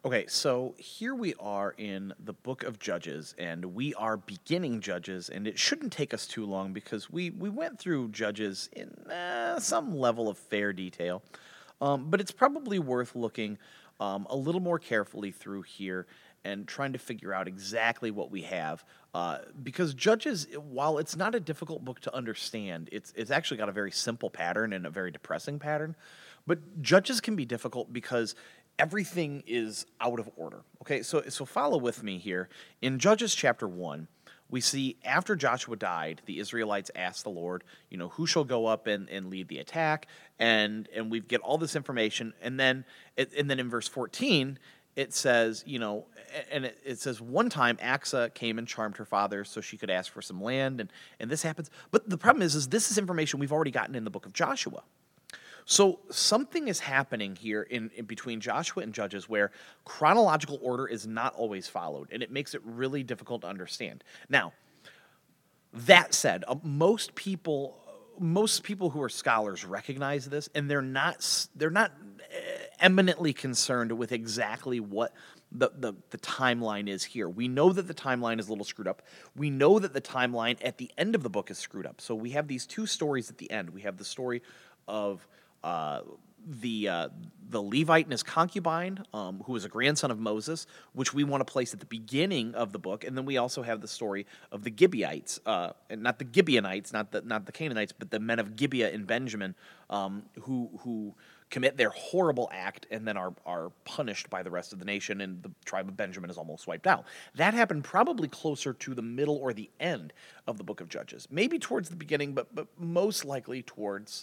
Okay, so here we are in the book of Judges, and we are beginning Judges, and it shouldn't take us too long because we went through Judges in some level of fair detail. But it's probably worth looking a little more carefully through here and trying to figure out exactly what we have. Because Judges, while it's not a difficult book to understand, it's actually got a very simple pattern and a very depressing pattern. But Judges can be difficult because everything is out of order. Okay, so follow with me here. In Judges chapter 1, we see after Joshua died, the Israelites asked the Lord, who shall go up and lead the attack? And we get all this information, and then in verse 14, it says, it says one time Axa came and charmed her father so she could ask for some land, and this happens. But the problem is this is information we've already gotten in the book of Joshua. So something is happening here in between Joshua and Judges where chronological order is not always followed, and it makes it really difficult to understand. Now, that said, most people who are scholars recognize this, and they're not eminently concerned with exactly what the timeline is here. We know that the timeline is a little screwed up. We know that the timeline at the end of the book is screwed up. So we have these two stories at the end. We have the story of the Levite and his concubine, who was a grandson of Moses, which we want to place at the beginning of the book, and then we also have the story of the Gibeonites, and not the Gibeonites, not the Canaanites, but the men of Gibeah and Benjamin, who commit their horrible act and then are punished by the rest of the nation, and the tribe of Benjamin is almost wiped out. That happened probably closer to the middle or the end of the book of Judges, maybe towards the beginning, but most likely towards.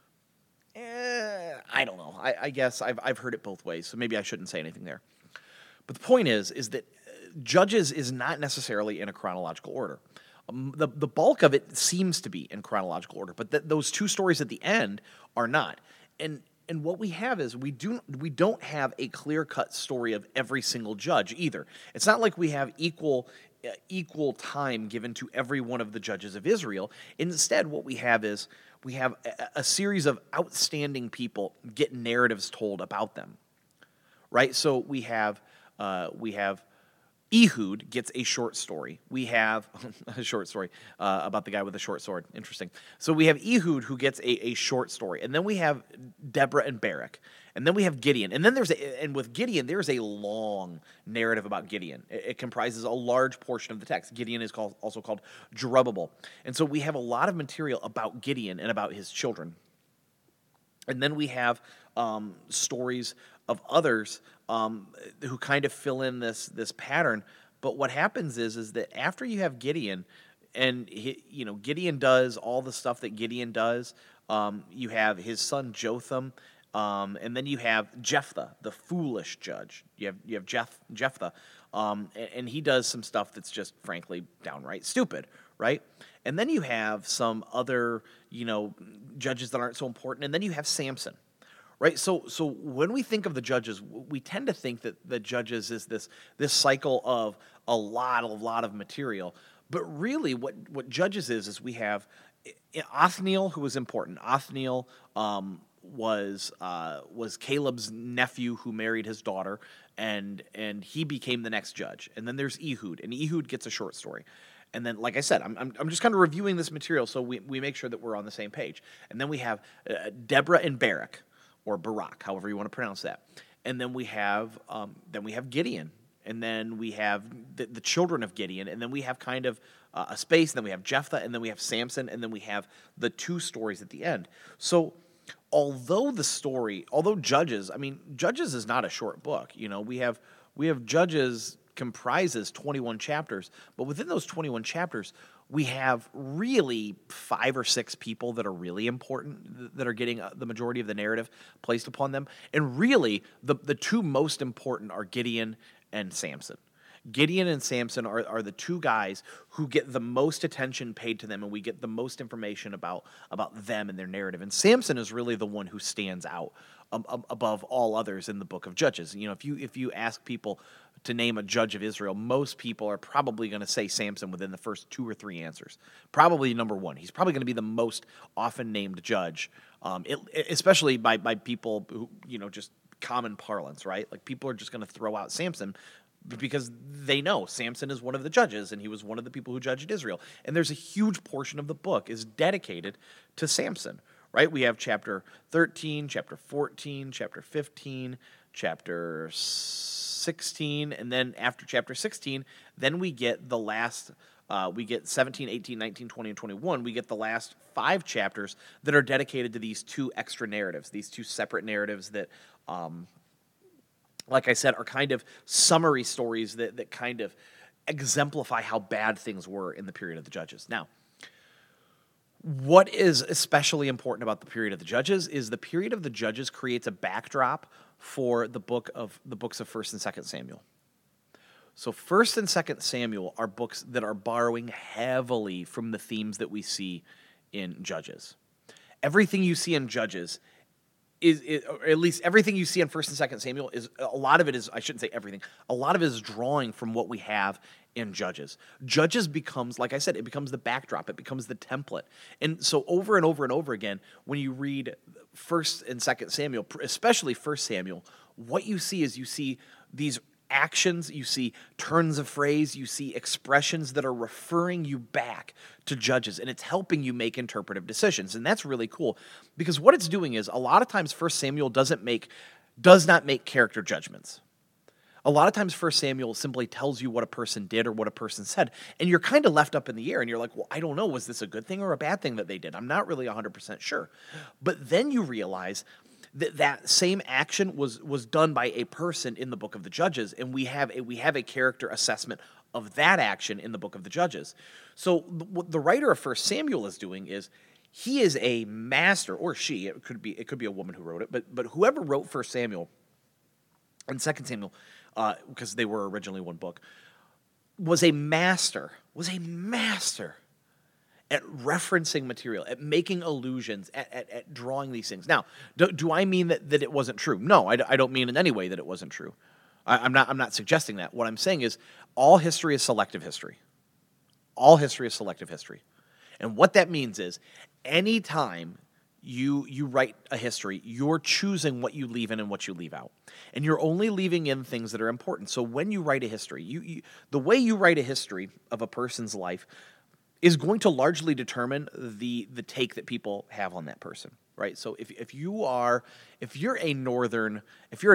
I don't know. I guess I've heard it both ways, so maybe I shouldn't say anything there. But the point is that Judges is not necessarily in a chronological order. The bulk of it seems to be in chronological order, but those two stories at the end are not. And what we have is we don't have a clear-cut story of every single judge either. It's not like we have equal time given to every one of the judges of Israel. Instead, what we have is we have a series of outstanding people get narratives told about them, right? So we have Ehud gets a short story. We have a short story about the guy with the short sword. Interesting. So we have Ehud who gets a short story, and then we have Deborah and Barak, and then we have Gideon, and then with Gideon there's a long narrative about Gideon. It comprises a large portion of the text. Gideon is also called Jerubbaal, and so we have a lot of material about Gideon and about his children. And then we have stories of others who kind of fill in this pattern. But what happens is that after you have Gideon, and Gideon does all the stuff that Gideon does, you have his son Jotham, and then you have Jephthah, the foolish judge. You have Jephthah, and he does some stuff that's just frankly downright stupid, right? And then you have some other judges that aren't so important, and then you have Samson. Right, so when we think of the judges, we tend to think that the judges is this cycle of a lot of material, but really what judges is we have Othniel, who was important. Othniel was Caleb's nephew who married his daughter, and he became the next judge. And then there's Ehud, and Ehud gets a short story. And then, like I said, I'm just kind of reviewing this material so we make sure that we're on the same page. And then we have Deborah and Barak, or Barak, however you want to pronounce that. And then we have Gideon, and then we have the children of Gideon, and then we have kind of a space, and then we have Jephthah, and then we have Samson, and then we have the two stories at the end. So although Judges is not a short book. We have Judges comprises 21 chapters, but within those 21 chapters, we have really 5 or 6 people that are really important, that are getting the majority of the narrative placed upon them. And really, the two most important are Gideon and Samson. Gideon and Samson are the two guys who get the most attention paid to them, and we get the most information about them and their narrative. And Samson is really the one who stands out above all others in the book of Judges. If you ask people to name a judge of Israel, most people are probably going to say Samson within the first 2 or 3 answers. Probably number one. He's probably going to be the most often named judge, especially by people who just common parlance, right? Like people are just going to throw out Samson because they know Samson is one of the judges and he was one of the people who judged Israel. And there's a huge portion of the book is dedicated to Samson, right? We have chapter 13, chapter 14, chapter 15, chapter 16, and then after chapter 16, then we get the last we get 17, 18, 19, 20, and 21. We get the last 5 chapters that are dedicated to these 2 extra narratives, these 2 separate narratives that like I said, are kind of summary stories that kind of exemplify how bad things were in the period of the Judges. Now, what is especially important about the period of the Judges is the period of the Judges creates a backdrop for the books of 1st and 2nd Samuel. So 1st and 2nd Samuel are books that are borrowing heavily from the themes that we see in Judges. Everything you see in Judges or at least everything you see in 1st and 2nd Samuel is a lot of it is, I shouldn't say everything, a lot of it is drawing from what we have in Judges. Judges becomes, like I said, it becomes the backdrop, it becomes the template. And so over and over and over again, when you read 1st and 2nd Samuel, especially 1st Samuel, what you see is you see these actions, you see turns of phrase, you see expressions that are referring you back to Judges, and it's helping you make interpretive decisions. And that's really cool because what it's doing is a lot of times 1 Samuel does not make character judgments. A lot of times 1 Samuel simply tells you what a person did or what a person said, and you're kind of left up in the air, and you're like, well, I don't know, was this a good thing or a bad thing that they did? I'm not really 100% sure. But then you realize that same action was done by a person in the book of the Judges, and we have a character assessment of that action in the book of the Judges. So what the writer of 1 Samuel is doing is he is a master, or she, it could be a woman who wrote it, but whoever wrote 1 Samuel and 2 Samuel, because they were originally one book, was a master at referencing material, at making allusions, at drawing these things. Now, do I mean that it wasn't true? No, I don't mean in any way that it wasn't true. I'm not suggesting that. What I'm saying is all history is selective history. All history is selective history. And what that means is anytime you write a history, you're choosing what you leave in and what you leave out. And you're only leaving in things that are important. So when you write a history, the way you write a history of a person's life is going to largely determine the take that people have on that person, right? So if you're a northerner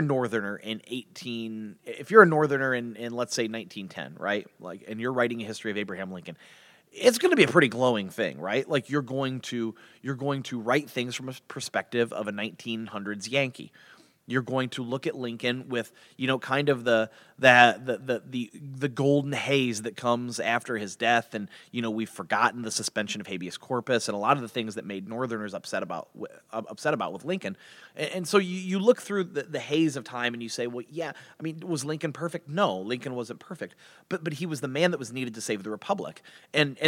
in let's say 1910, right? Like, and you're writing a history of Abraham Lincoln, it's going to be a pretty glowing thing, right? Like you're going to write things from a perspective of a 1900s Yankee. You're going to look at Lincoln with, kind of the golden haze that comes after his death, and we've forgotten the suspension of habeas corpus and a lot of the things that made Northerners upset about with Lincoln. And so you look through the haze of time and you say, well, yeah, I mean, was Lincoln perfect? No, Lincoln wasn't perfect, but he was the man that was needed to save the republic, and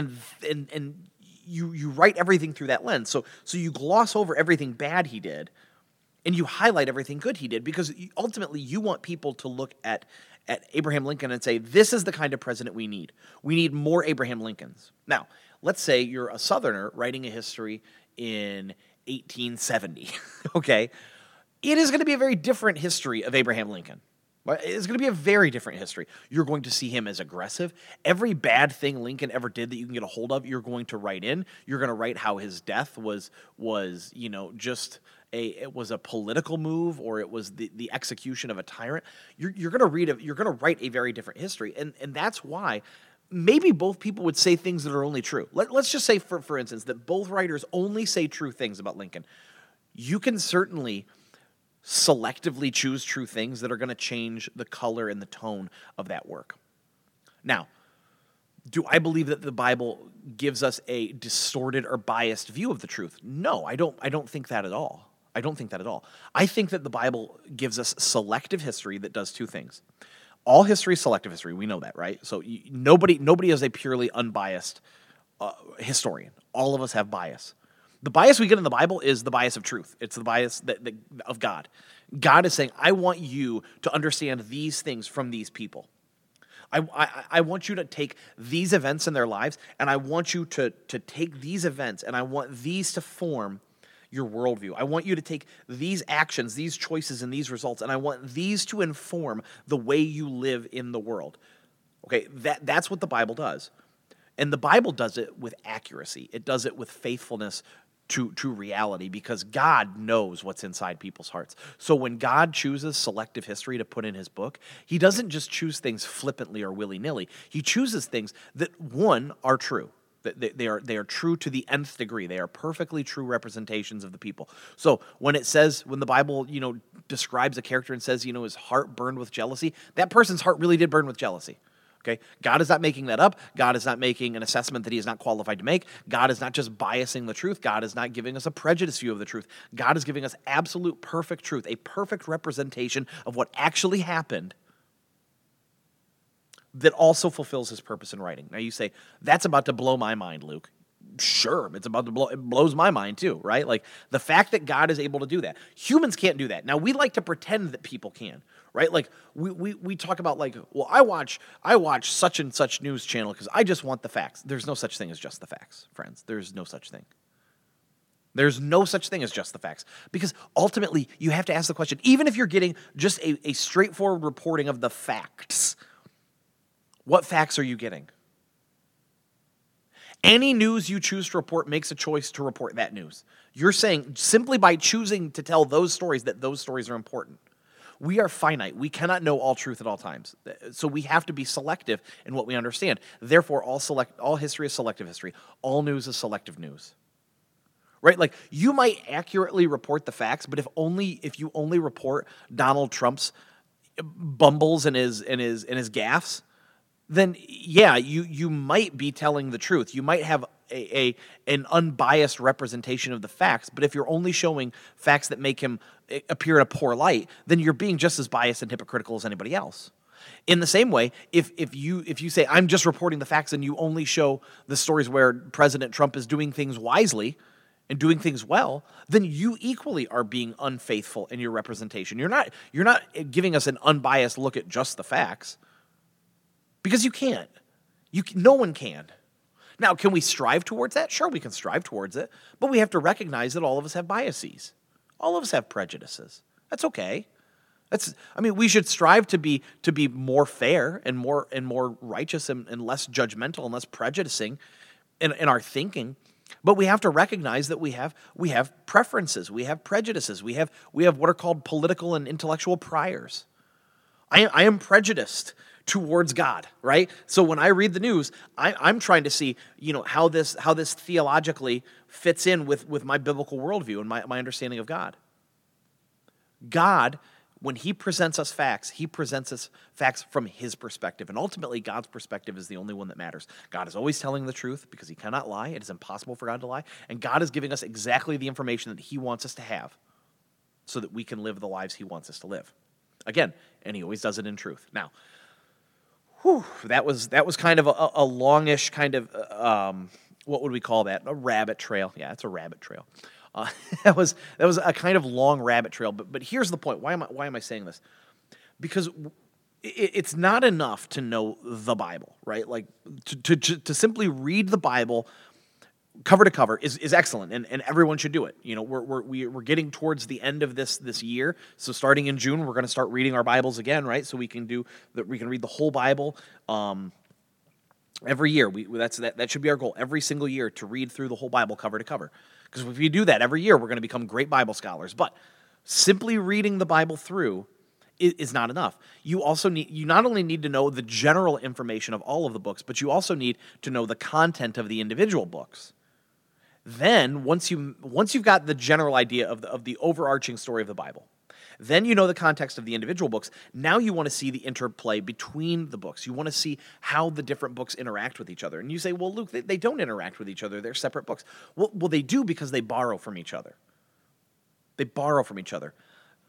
you write everything through that lens. So you gloss over everything bad he did, and you highlight everything good he did, because ultimately you want people to look at Abraham Lincoln and say, this is the kind of president we need. We need more Abraham Lincolns. Now, let's say you're a Southerner writing a history in 1870, okay? It is going to be a very different history of Abraham Lincoln. It's going to be a very different history. You're going to see him as aggressive. Every bad thing Lincoln ever did that you can get a hold of, you're going to write in. You're going to write how his death was just it was a political move, or it was the execution of a tyrant. You're going to write a very different history, and that's why maybe both people would say things that are only true. Let's just say, for instance, that both writers only say true things about Lincoln. You can certainly selectively choose true things that are going to change the color and the tone of that work. Now, do I believe that the Bible gives us a distorted or biased view of the truth? No, I don't think that at all. I don't think that at all. I think that the Bible gives us selective history that does two things. All history is selective history. We know that, right? So nobody is a purely unbiased historian. All of us have bias. The bias we get in the Bible is the bias of truth. It's the bias of God. God is saying, I want you to understand these things from these people. I want you to take these events in their lives, and I want you to take these events, and I want these to form your worldview. I want you to take these actions, these choices, and these results, and I want these to inform the way you live in the world. Okay, that's what the Bible does. And the Bible does it with accuracy. It does it with faithfulness to reality, because God knows what's inside people's hearts. So when God chooses selective history to put in his book, he doesn't just choose things flippantly or willy-nilly. He chooses things that, one, are true. They are true to the nth degree. They are perfectly true representations of the people. So when the Bible, describes a character and says, his heart burned with jealousy, that person's heart really did burn with jealousy. Okay? God is not making that up. God is not making an assessment that he is not qualified to make. God is not just biasing the truth. God is not giving us a prejudiced view of the truth. God is giving us absolute perfect truth, a perfect representation of what actually happened that also fulfills his purpose in writing. Now you say, that's about to blow my mind, Luke. Sure, it blows my mind too, right? Like the fact that God is able to do that. Humans can't do that. Now we like to pretend that people can, right? Like we talk about like, well, I watch such and such news channel because I just want the facts. There's no such thing as just the facts, friends. There's no such thing. There's no such thing as just the facts. Because ultimately, you have to ask the question, even if you're getting just a straightforward reporting of the facts, what facts are you getting? Any news you choose to report makes a choice to report that news. You're saying simply by choosing to tell those stories that those stories are important. We are finite. We cannot know all truth at all times. So we have to be selective in what we understand. Therefore, all history is selective history. All news is selective news. Right? Like you might accurately report the facts, but if you only report Donald Trump's bumbles and his gaffes, then yeah, you might be telling the truth. You might have an unbiased representation of the facts, but if you're only showing facts that make him appear in a poor light, then you're being just as biased and hypocritical as anybody else. In the same way, if you say, I'm just reporting the facts and you only show the stories where President Trump is doing things wisely and doing things well, then you equally are being unfaithful in your representation. You're not giving us an unbiased look at just the facts. Because you can't. No one can. Now, can we strive towards that? Sure, we can strive towards it, but we have to recognize that all of us have biases. All of us have prejudices. That's okay. We should strive to be more fair and more righteous and less judgmental and less prejudicing in our thinking. But we have to recognize that we have preferences, we have prejudices, we have what are called political and intellectual priors. I am prejudiced towards God, right? So when I read the news, I'm trying to see, how this theologically fits in with my biblical worldview and my understanding of God. God, when he presents us facts, he presents us facts from his perspective. And ultimately, God's perspective is the only one that matters. God is always telling the truth because he cannot lie. It is impossible for God to lie. And God is giving us exactly the information that he wants us to have so that we can live the lives he wants us to live. Again, and he always does it in truth. Now, that was kind of a longish kind of, what would we call that? A rabbit trail. Yeah, it's a rabbit trail. That was a kind of long rabbit trail. But here's the point. Why am I saying this? Because it's not enough to know the Bible, right? Like to simply read the Bible cover to cover is excellent, and everyone should do it. We're getting towards the end of this year, so starting in June, we're going to start reading our Bibles again, right? So we can read the whole Bible every year. That should be our goal every single year, to read through the whole Bible cover to cover. Because if we do that every year, we're going to become great Bible scholars. But simply reading the Bible through is not enough. You not only need to know the general information of all of the books, but you also need to know the content of the individual books. Then, once you've got the general idea of the overarching story of the Bible, then you know the context of the individual books. Now you want to see the interplay between the books. You want to see how the different books interact with each other. And you say, well, Luke, they don't interact with each other. They're separate books. Well, they do, because they borrow from each other. They borrow from each other.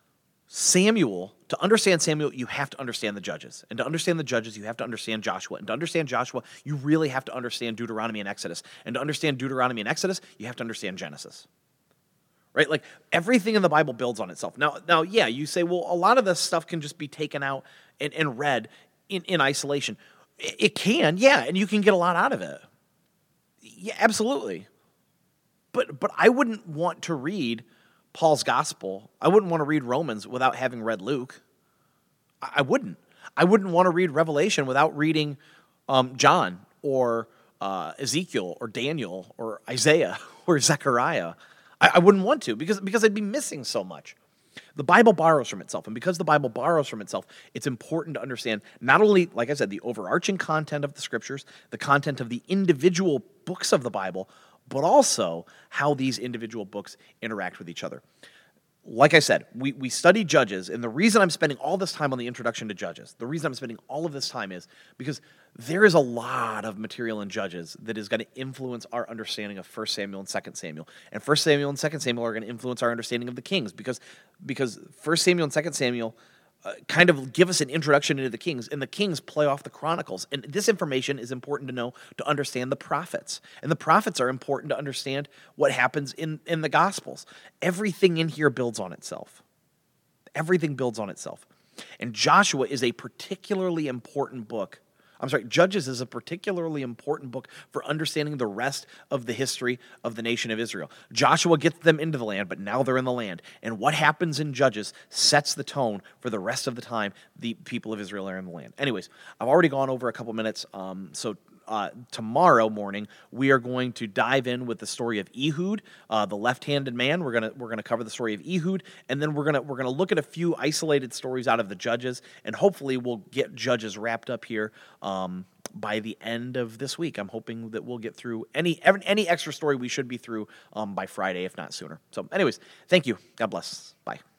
To understand Samuel, you have to understand the Judges. And to understand the Judges, you have to understand Joshua. And to understand Joshua, you really have to understand Deuteronomy and Exodus. And to understand Deuteronomy and Exodus, you have to understand Genesis. Right? Like, everything in the Bible builds on itself. Now, yeah, you say, well, a lot of this stuff can just be taken out and read in isolation. It can, yeah, and you can get a lot out of it. Yeah, absolutely. But I wouldn't want to read Paul's gospel. I wouldn't want to read Romans without having read Luke. I wouldn't. I wouldn't want to read Revelation without reading John or Ezekiel or Daniel or Isaiah or Zechariah. I wouldn't want to because I'd be missing so much. The Bible borrows from itself, and because the Bible borrows from itself, it's important to understand not only, like I said, the overarching content of the Scriptures, the content of the individual books of the Bible, but also how these individual books interact with each other. Like I said, we study Judges, and the reason I'm spending all this time on the introduction to Judges, the reason I'm spending all of this time is because there is a lot of material in Judges that is going to influence our understanding of 1 Samuel and 2 Samuel. And 1 Samuel and 2 Samuel are going to influence our understanding of the Kings because 1 Samuel and 2 Samuel kind of give us an introduction into the Kings, and the Kings play off the Chronicles. And this information is important to know to understand the prophets. And the prophets are important to understand what happens in the Gospels. Everything in here builds on itself. Everything builds on itself. And Joshua is a particularly important book. Judges is a particularly important book for understanding the rest of the history of the nation of Israel. Joshua gets them into the land, but now they're in the land. And what happens in Judges sets the tone for the rest of the time the people of Israel are in the land. Anyways, I've already gone over a couple minutes, so tomorrow morning we are going to dive in with the story of Ehud, the left-handed man. We're gonna cover the story of Ehud, and then we're gonna look at a few isolated stories out of the Judges, and hopefully we'll get Judges wrapped up here by the end of this week. I'm hoping that we'll get through any extra story we should be through by Friday, if not sooner. So, anyways, thank you. God bless. Bye.